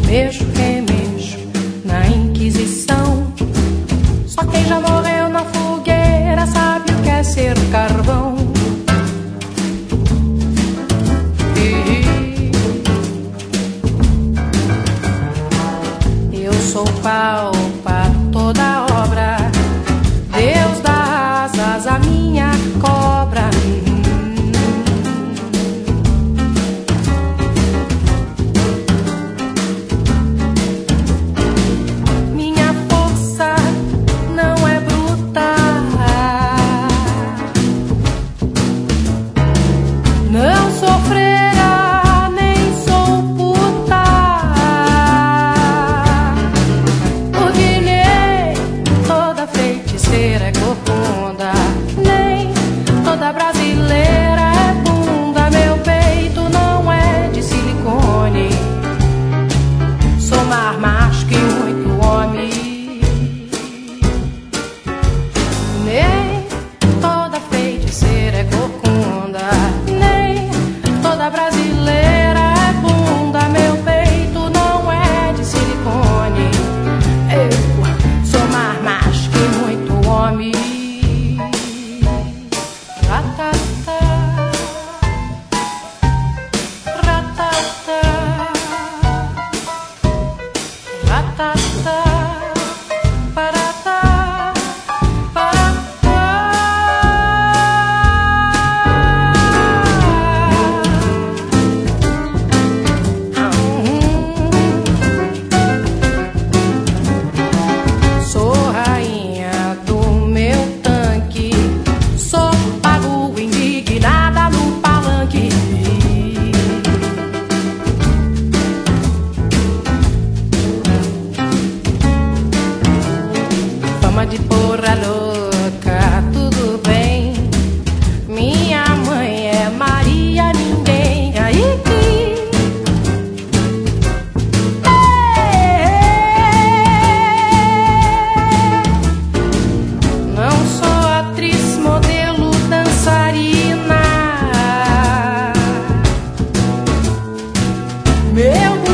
Mexo, remexo na Inquisição. Só quem já morreu na fogueira sabe o que é ser carvão. Eu sou pau pra toda obra. Deus dá asas à minha cobra. Minha força não é bruta, não sou freira, nem sou puta, porque nem toda feiticeira é corcunda, nem toda brasileira é bunda. Meu peito não é de silicone, sou mais macho que muito homem. Nem toda feiticeira é corcunda, nem toda brasileira é bunda. Meu peito não é de silicone, eu sou mais macho que muito homem. Ratata, ratata, ratata, parata, parata. Sou rainha do meu tanque, sou pago indignada no palanque. Fama de porra louca, tudo bem. Minha mãe é Maria Ninguém. Aí não sou atriz, modelo, dançarina. Meu